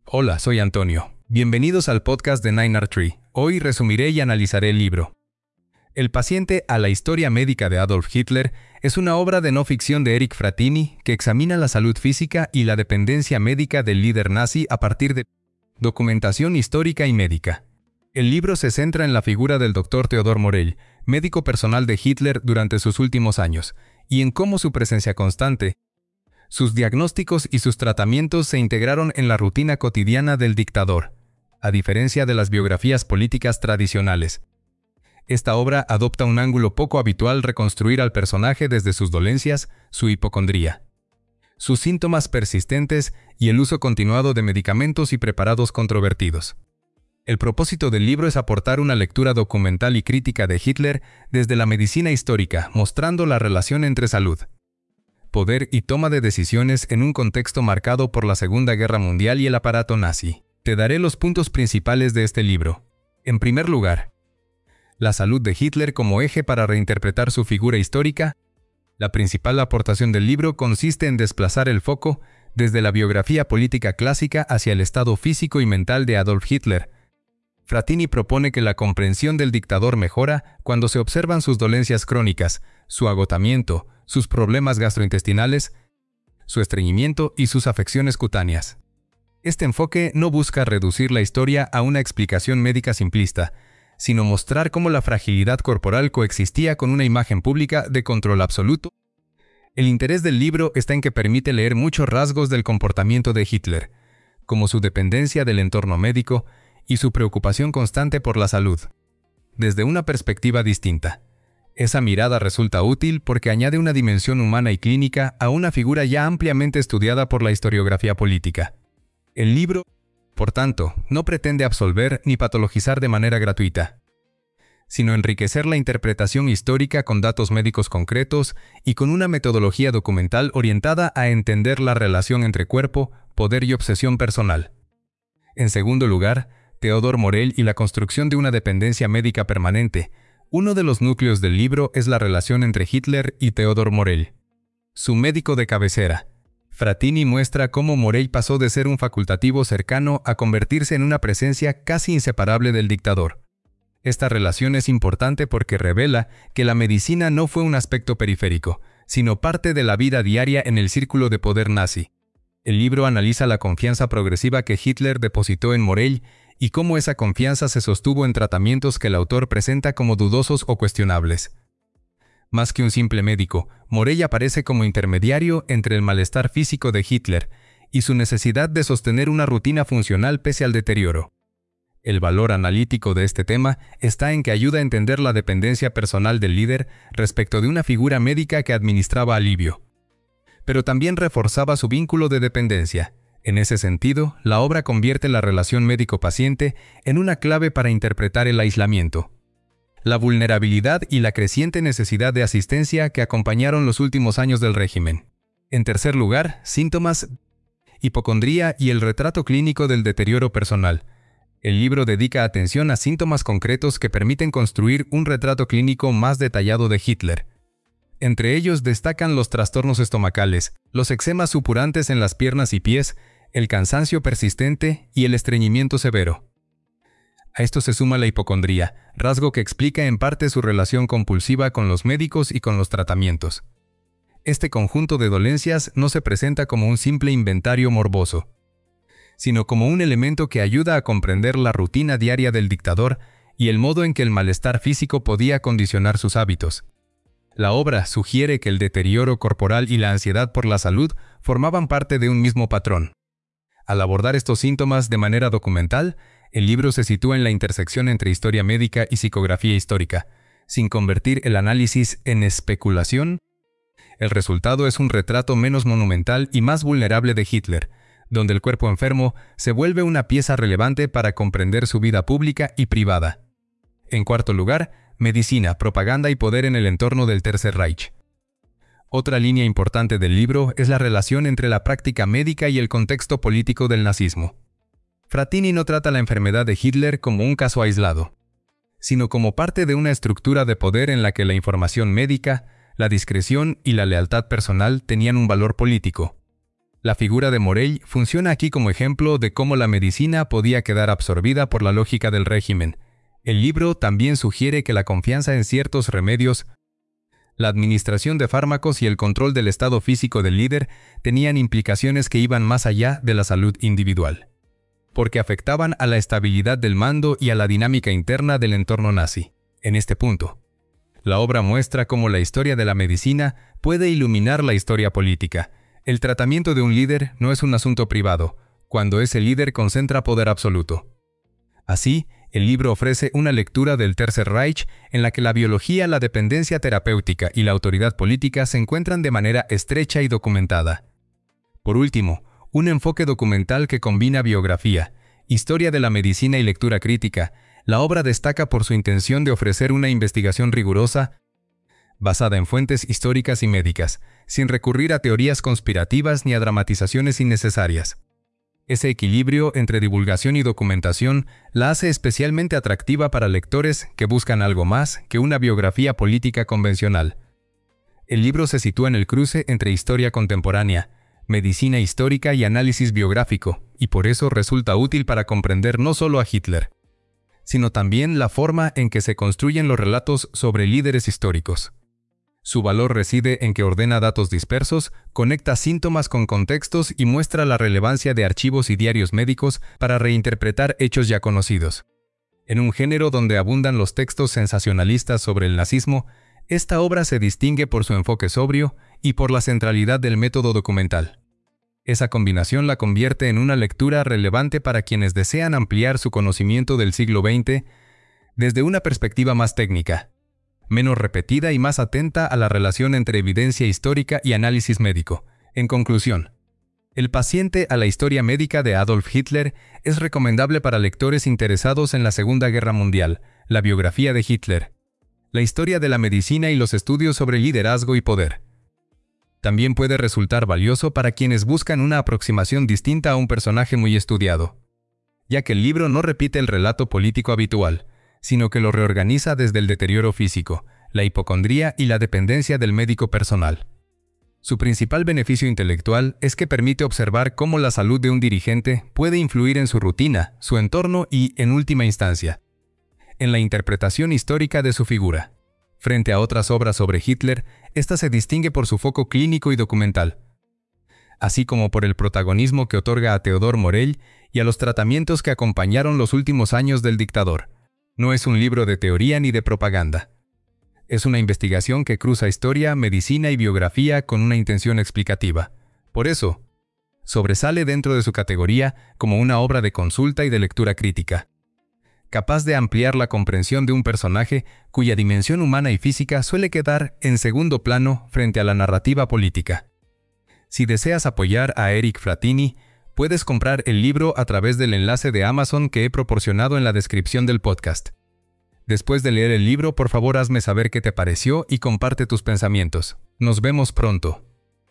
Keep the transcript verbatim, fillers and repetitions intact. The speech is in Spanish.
Hola, soy Antonio. Bienvenidos al podcast de Nine R Tree. Hoy resumiré y analizaré el libro El paciente a la historia médica de Adolf Hitler es una obra de no ficción de Eric Frattini que examina la salud física y la dependencia médica del líder nazi a partir de documentación histórica y médica. El libro se centra en la figura del doctor Theodor Morell, médico personal de Hitler durante sus últimos años, y en cómo su presencia constante, sus diagnósticos y sus tratamientos se integraron en la rutina cotidiana del dictador, a diferencia de las biografías políticas tradicionales. Esta obra adopta un ángulo poco habitual reconstruir al personaje desde sus dolencias, su hipocondría, sus síntomas persistentes y el uso continuado de medicamentos y preparados controvertidos. El propósito del libro es aportar una lectura documental y crítica de Hitler desde la medicina histórica, mostrando la relación entre salud, poder y toma de decisiones en un contexto marcado por la Segunda Guerra Mundial y el aparato nazi. Te daré los puntos principales de este libro. En primer lugar, la salud de Hitler como eje para reinterpretar su figura histórica. La principal aportación del libro consiste en desplazar el foco desde la biografía política clásica hacia el estado físico y mental de Adolf Hitler. Frattini propone que la comprensión del dictador mejora cuando se observan sus dolencias crónicas, su agotamiento, sus problemas gastrointestinales, su estreñimiento y sus afecciones cutáneas. Este enfoque no busca reducir la historia a una explicación médica simplista, sino mostrar cómo la fragilidad corporal coexistía con una imagen pública de control absoluto. El interés del libro está en que permite leer muchos rasgos del comportamiento de Hitler, como su dependencia del entorno médico y su preocupación constante por la salud, desde una perspectiva distinta. Esa mirada resulta útil porque añade una dimensión humana y clínica a una figura ya ampliamente estudiada por la historiografía política. El libro, por tanto, no pretende absolver ni patologizar de manera gratuita, sino enriquecer la interpretación histórica con datos médicos concretos y con una metodología documental orientada a entender la relación entre cuerpo, poder y obsesión personal. En segundo lugar, Theodor Morell y la construcción de una dependencia médica permanente. Uno de los núcleos del libro es la relación entre Hitler y Theodor Morell, su médico de cabecera. Frattini muestra cómo Morell pasó de ser un facultativo cercano a convertirse en una presencia casi inseparable del dictador. Esta relación es importante porque revela que la medicina no fue un aspecto periférico, sino parte de la vida diaria en el círculo de poder nazi. El libro analiza la confianza progresiva que Hitler depositó en Morell y cómo esa confianza se sostuvo en tratamientos que el autor presenta como dudosos o cuestionables. Más que un simple médico, Morell aparece como intermediario entre el malestar físico de Hitler y su necesidad de sostener una rutina funcional pese al deterioro. El valor analítico de este tema está en que ayuda a entender la dependencia personal del líder respecto de una figura médica que administraba alivio, pero también reforzaba su vínculo de dependencia. En ese sentido, la obra convierte la relación médico-paciente en una clave para interpretar el aislamiento, la vulnerabilidad y la creciente necesidad de asistencia que acompañaron los últimos años del régimen. En tercer lugar, síntomas, hipocondría y el retrato clínico del deterioro personal. El libro dedica atención a síntomas concretos que permiten construir un retrato clínico más detallado de Hitler. Entre ellos destacan los trastornos estomacales, los eczemas supurantes en las piernas y pies, el cansancio persistente y el estreñimiento severo. A esto se suma la hipocondría, rasgo que explica en parte su relación compulsiva con los médicos y con los tratamientos. Este conjunto de dolencias no se presenta como un simple inventario morboso, sino como un elemento que ayuda a comprender la rutina diaria del dictador y el modo en que el malestar físico podía condicionar sus hábitos. La obra sugiere que el deterioro corporal y la ansiedad por la salud formaban parte de un mismo patrón. Al abordar estos síntomas de manera documental, el libro se sitúa en la intersección entre historia médica y psicografía histórica, sin convertir el análisis en especulación. El resultado es un retrato menos monumental y más vulnerable de Hitler, donde el cuerpo enfermo se vuelve una pieza relevante para comprender su vida pública y privada. En cuarto lugar, medicina, propaganda y poder en el entorno del Tercer Reich. Otra línea importante del libro es la relación entre la práctica médica y el contexto político del nazismo. Frattini no trata la enfermedad de Hitler como un caso aislado, sino como parte de una estructura de poder en la que la información médica, la discreción y la lealtad personal tenían un valor político. La figura de Morell funciona aquí como ejemplo de cómo la medicina podía quedar absorbida por la lógica del régimen. El libro también sugiere que la confianza en ciertos remedios, la administración de fármacos y el control del estado físico del líder tenían implicaciones que iban más allá de la salud individual, porque afectaban a la estabilidad del mando y a la dinámica interna del entorno nazi. En este punto, la obra muestra cómo la historia de la medicina puede iluminar la historia política. El tratamiento de un líder no es un asunto privado, cuando ese líder concentra poder absoluto. Así, el libro ofrece una lectura del Tercer Reich en la que la biología, la dependencia terapéutica y la autoridad política se encuentran de manera estrecha y documentada. Por último, un enfoque documental que combina biografía, historia de la medicina y lectura crítica. La obra destaca por su intención de ofrecer una investigación rigurosa, basada en fuentes históricas y médicas, sin recurrir a teorías conspirativas ni a dramatizaciones innecesarias. Ese equilibrio entre divulgación y documentación la hace especialmente atractiva para lectores que buscan algo más que una biografía política convencional. El libro se sitúa en el cruce entre historia contemporánea, medicina histórica y análisis biográfico, y por eso resulta útil para comprender no solo a Hitler, sino también la forma en que se construyen los relatos sobre líderes históricos. Su valor reside en que ordena datos dispersos, conecta síntomas con contextos y muestra la relevancia de archivos y diarios médicos para reinterpretar hechos ya conocidos. En un género donde abundan los textos sensacionalistas sobre el nazismo, esta obra se distingue por su enfoque sobrio y por la centralidad del método documental. Esa combinación la convierte en una lectura relevante para quienes desean ampliar su conocimiento del siglo veinte desde una perspectiva más técnica, menos repetida y más atenta a la relación entre evidencia histórica y análisis médico. En conclusión, El paciente a la historia médica de Adolf Hitler es recomendable para lectores interesados en la Segunda Guerra Mundial, la biografía de Hitler, la historia de la medicina y los estudios sobre liderazgo y poder. También puede resultar valioso para quienes buscan una aproximación distinta a un personaje muy estudiado, ya que el libro no repite el relato político habitual, sino que lo reorganiza desde el deterioro físico, la hipocondría y la dependencia del médico personal. Su principal beneficio intelectual es que permite observar cómo la salud de un dirigente puede influir en su rutina, su entorno y, en última instancia, en la interpretación histórica de su figura. Frente a otras obras sobre Hitler, esta se distingue por su foco clínico y documental, así como por el protagonismo que otorga a Theodor Morell y a los tratamientos que acompañaron los últimos años del dictador. No es un libro de teoría ni de propaganda. Es una investigación que cruza historia, medicina y biografía con una intención explicativa. Por eso, sobresale dentro de su categoría como una obra de consulta y de lectura crítica, capaz de ampliar la comprensión de un personaje cuya dimensión humana y física suele quedar en segundo plano frente a la narrativa política. Si deseas apoyar a Eric Frattini, puedes comprar el libro a través del enlace de Amazon que he proporcionado en la descripción del podcast. Después de leer el libro, por favor hazme saber qué te pareció y comparte tus pensamientos. Nos vemos pronto.